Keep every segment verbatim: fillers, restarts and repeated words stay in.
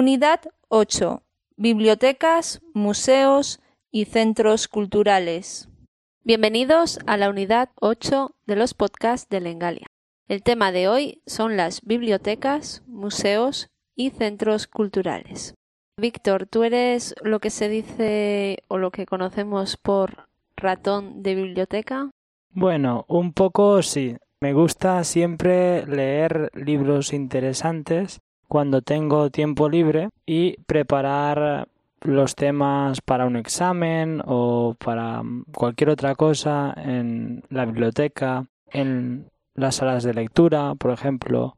Unidad ocho. Bibliotecas, museos y centros culturales. Bienvenidos a la unidad ocho de los podcasts de Lengalia. El tema de hoy son las bibliotecas, museos y centros culturales. Víctor, ¿tú eres lo que se dice o lo que conocemos por ratón de biblioteca? Bueno, un poco sí. Me gusta siempre leer libros interesantes cuando tengo tiempo libre y preparar los temas para un examen o para cualquier otra cosa en la biblioteca, en las salas de lectura, por ejemplo,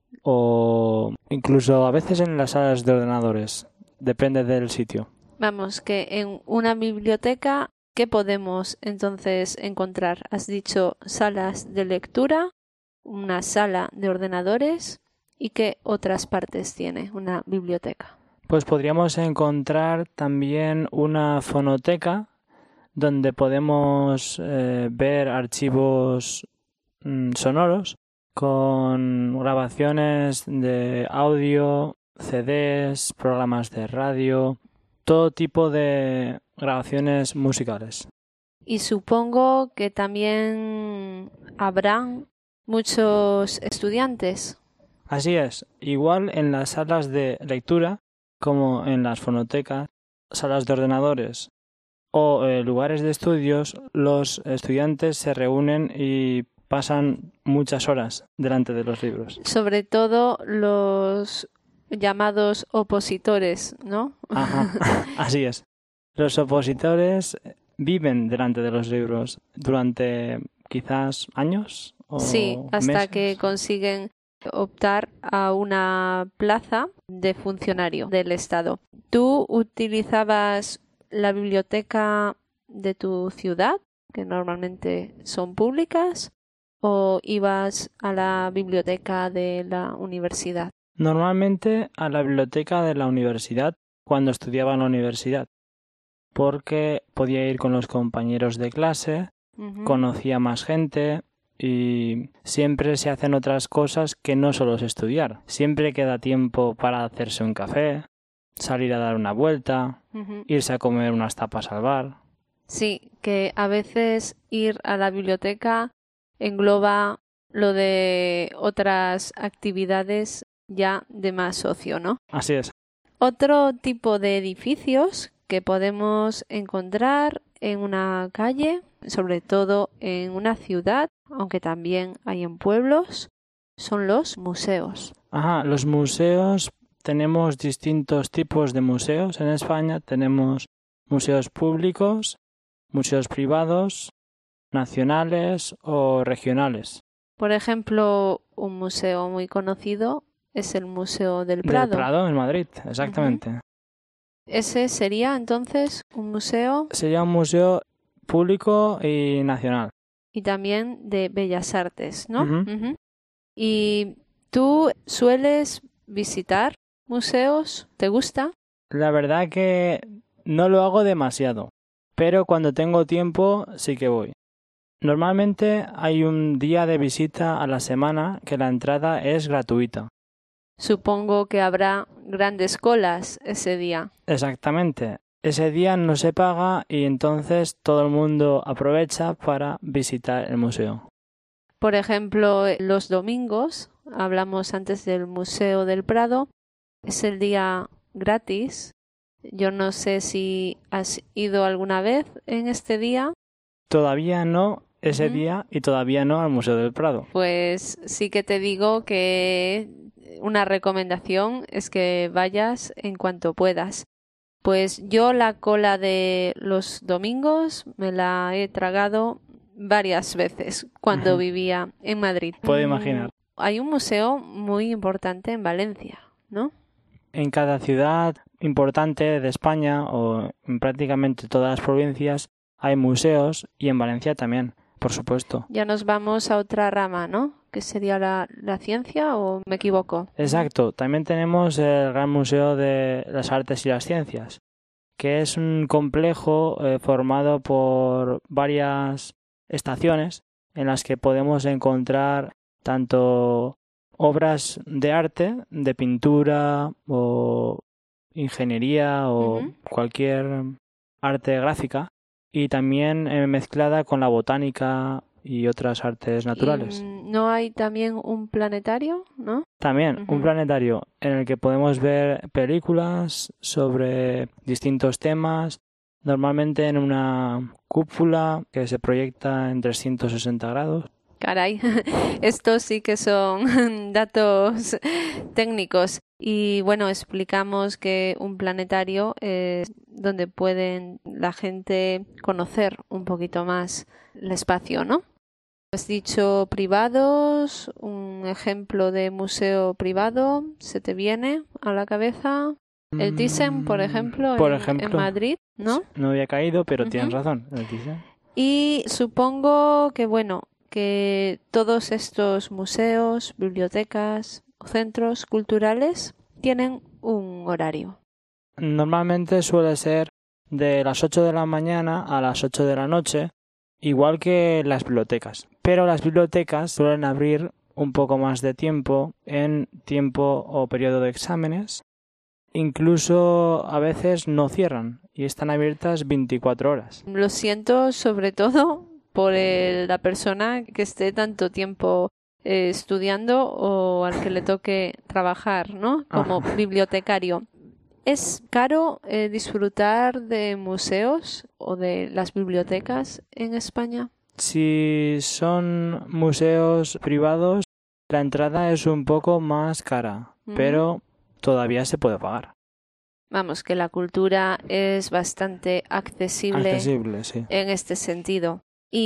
o incluso a veces en las salas de ordenadores. Depende del sitio. Vamos, que en una biblioteca, ¿qué podemos entonces encontrar? Has dicho salas de lectura, una sala de ordenadores, ¿y qué otras partes tiene una biblioteca? Pues podríamos encontrar también una fonoteca donde podemos eh, ver archivos mm, sonoros con grabaciones de audio, C Ds, programas de radio, todo tipo de grabaciones musicales. Y supongo que también habrán muchos estudiantes. Así es, igual en las salas de lectura como en las fonotecas, salas de ordenadores o eh, lugares de estudios, los estudiantes se reúnen y pasan muchas horas delante de los libros. Sobre todo los llamados opositores, ¿no? Ajá, así es. Los opositores viven delante de los libros durante quizás años o sí, hasta meses. que consiguen optar a una plaza de funcionario del Estado. ¿Tú utilizabas la biblioteca de tu ciudad, que normalmente son públicas, o ibas a la biblioteca de la universidad? Normalmente a la biblioteca de la universidad cuando estudiaba en la universidad, porque podía ir con los compañeros de clase, uh-huh. Conocía más gente y siempre se hacen otras cosas que no solo es estudiar. Siempre queda tiempo para hacerse un café, salir a dar una vuelta, uh-huh. Irse a comer unas tapas al bar. Sí, que a veces ir a la biblioteca engloba lo de otras actividades ya de más ocio, ¿no? Así es. Otro tipo de edificios que podemos encontrar en una calle, sobre todo en una ciudad, aunque también hay en pueblos, son los museos. Ajá, los museos, tenemos distintos tipos de museos en España. Tenemos museos públicos, museos privados, nacionales o regionales. Por ejemplo, un museo muy conocido es el Museo del Prado. Del Prado, en Madrid, exactamente. Uh-huh. ¿Ese sería entonces un museo? Sería un museo público y nacional. Y también de Bellas Artes, ¿no? Uh-huh. Uh-huh. ¿Y tú sueles visitar museos? ¿Te gusta? La verdad que no lo hago demasiado, pero cuando tengo tiempo sí que voy. Normalmente hay un día de visita a la semana que la entrada es gratuita. Supongo que habrá grandes colas ese día. Exactamente. Ese día no se paga y entonces todo el mundo aprovecha para visitar el museo. Por ejemplo, los domingos, hablamos antes del Museo del Prado, es el día gratis. Yo no sé si has ido alguna vez en este día. Todavía no ese uh-huh. día y todavía no al Museo del Prado. Pues sí que te digo que una recomendación es que vayas en cuanto puedas. Pues yo la cola de los domingos me la he tragado varias veces cuando uh-huh. vivía en Madrid. Puedo imaginar. Hay un museo muy importante en Valencia, ¿no? En cada ciudad importante de España o en prácticamente todas las provincias hay museos y en Valencia también, por supuesto. Ya nos vamos a otra rama, ¿no? ¿Que sería la, la ciencia o me equivoco? Exacto. También tenemos el Gran Museo de las Artes y las Ciencias, que es un complejo eh, formado por varias estaciones en las que podemos encontrar tanto obras de arte, de pintura o ingeniería o Ujú. cualquier arte gráfica, y también eh, mezclada con la botánica y otras artes ¿Y naturales. mm, no hay también un planetario, no? También un Ujú. planetario en el que podemos ver películas sobre distintos temas, normalmente en una cúpula que se proyecta en trescientos sesenta grados. Caray, estos sí que son datos técnicos. Y bueno, explicamos que un planetario es donde pueden la gente conocer un poquito más el espacio, ¿no? Has dicho privados, un ejemplo de museo privado, ¿se te viene a la cabeza? El Thyssen, por Mm, ejemplo, por en, en ejemplo, Madrid, sí, ¿no? no había caído, pero tienes Ujú. razón. El Thyssen. Y supongo que, bueno, que todos estos museos, bibliotecas o centros culturales tienen un horario. Normalmente suele ser de las ocho de la mañana a las ocho de la noche, igual que las bibliotecas. Pero las bibliotecas suelen abrir un poco más de tiempo en tiempo o periodo de exámenes. Incluso a veces no cierran y están abiertas veinticuatro horas. Lo siento sobre todo por el- la persona que esté tanto tiempo eh, estudiando o al que le toque trabajar, ¿no? Como Ajá. bibliotecario. ¿Es caro eh, disfrutar de museos o de las bibliotecas en España? Si son museos privados, la entrada es un poco más cara, Ujú. pero todavía se puede pagar. Vamos, que la cultura es bastante accesible Accesible, sí. en este sentido.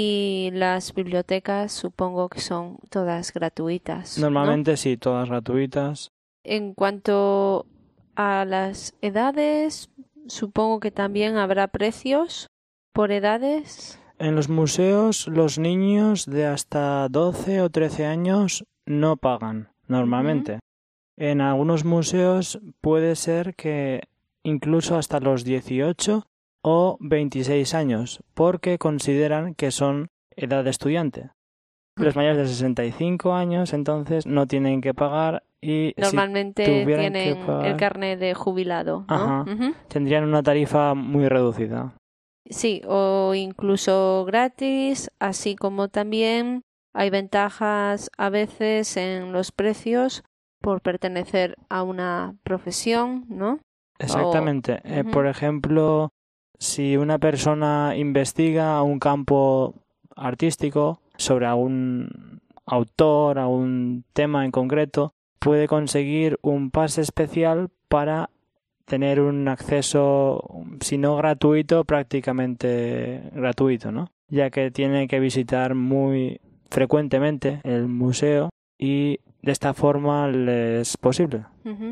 Y las bibliotecas supongo que son todas gratuitas, ¿no? Normalmente sí, todas gratuitas. En cuanto a las edades, supongo que también habrá precios por edades. En los museos, los niños de hasta doce o trece años no pagan, normalmente. Ujú. En algunos museos puede ser que incluso hasta los dieciocho o veintiséis años, porque consideran que son edad de estudiante. Los mayores de sesenta y cinco años, entonces, no tienen que pagar, y si Normalmente tuvieran que tienen el pagar, carnet de jubilado, ¿no? ajá, Ujú. tendrían una tarifa muy reducida. Sí, o incluso gratis, así como también hay ventajas a veces en los precios por pertenecer a una profesión, ¿no? O, Exactamente. Eh, ujú, por ejemplo, si una persona investiga un campo artístico sobre algún autor, algún tema en concreto, puede conseguir un pase especial para tener un acceso, si no gratuito, prácticamente gratuito, ¿no? Ya que tiene que visitar muy frecuentemente el museo y de esta forma le es posible. ujú.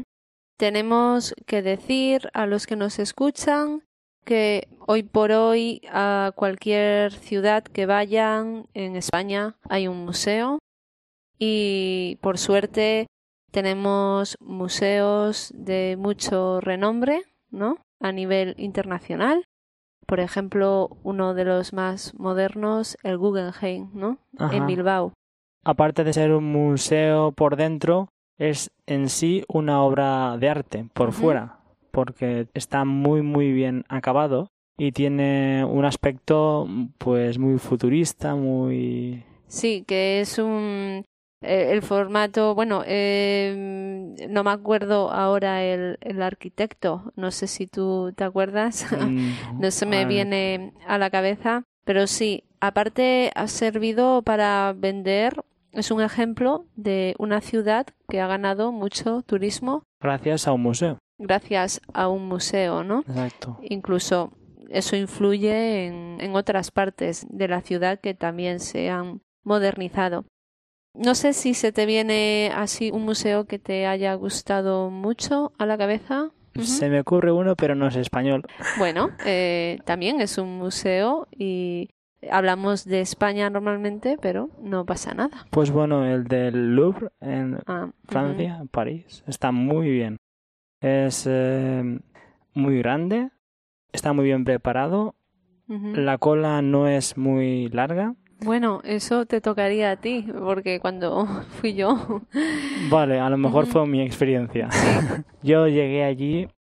Tenemos que decir a los que nos escuchan que hoy por hoy a cualquier ciudad que vayan en España hay un museo y por suerte tenemos museos de mucho renombre, ¿no? A nivel internacional. Por ejemplo, uno de los más modernos, el Guggenheim, ¿no? En Ajá. Bilbao. Aparte de ser un museo por dentro, es en sí una obra de arte por Ujú. fuera, porque está muy muy bien acabado y tiene un aspecto pues muy futurista, muy... Sí, que es un eh, el formato, bueno, em, no me acuerdo ahora el, el arquitecto, no sé si tú te acuerdas, mm, no se me ar- viene a la cabeza, pero sí, aparte ha servido para vender, es un ejemplo de una ciudad que ha ganado mucho turismo gracias a un museo. gracias a un museo, ¿no? Exacto. Incluso eso influye en, en otras partes de la ciudad que también se han modernizado. No sé si se te viene así un museo que te haya gustado mucho a la cabeza. Ujú. Se me ocurre uno, pero no es español. Bueno, eh, también es un museo y hablamos de España normalmente, pero no pasa nada. Pues bueno, el del Louvre en Ah, ujú, Francia, en París, está muy bien. Es eh, muy grande, está muy bien preparado. ujú. La cola no es muy larga. Bueno, eso te tocaría a ti, porque cuando fui yo. Vale, a lo mejor Ujú. fue mi experiencia. Sí. Yo llegué allí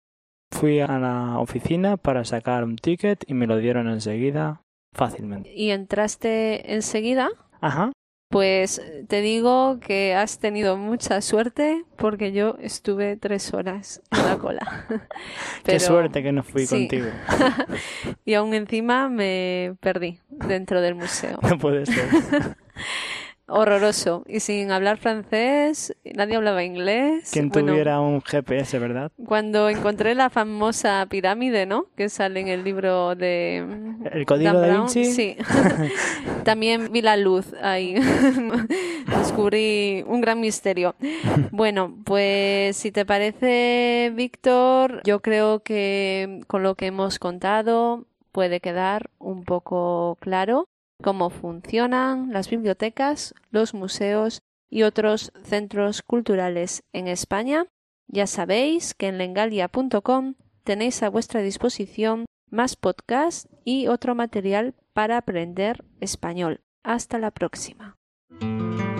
Fui a la oficina para sacar un ticket y me lo dieron enseguida, fácilmente. ¿Y entraste enseguida? Ajá. Pues te digo que has tenido mucha suerte porque yo estuve tres horas en la cola. Pero... Qué suerte que no fui sí. contigo. Y aún encima me perdí dentro del museo. No puede ser. Horroroso. Y sin hablar francés, nadie hablaba inglés. Quien Bueno, tuviera un G P S, ¿verdad? cuando encontré la famosa pirámide, ¿no? Que sale en el libro de ¿El código Dan da Brown. Vinci? Sí. También vi la luz ahí. Descubrí un gran misterio. Bueno, pues si te parece, Víctor, yo creo que con lo que hemos contado puede quedar un poco claro cómo funcionan las bibliotecas, los museos y otros centros culturales en España. Ya sabéis que en lengalia punto com tenéis a vuestra disposición más podcasts y otro material para aprender español. Hasta la próxima.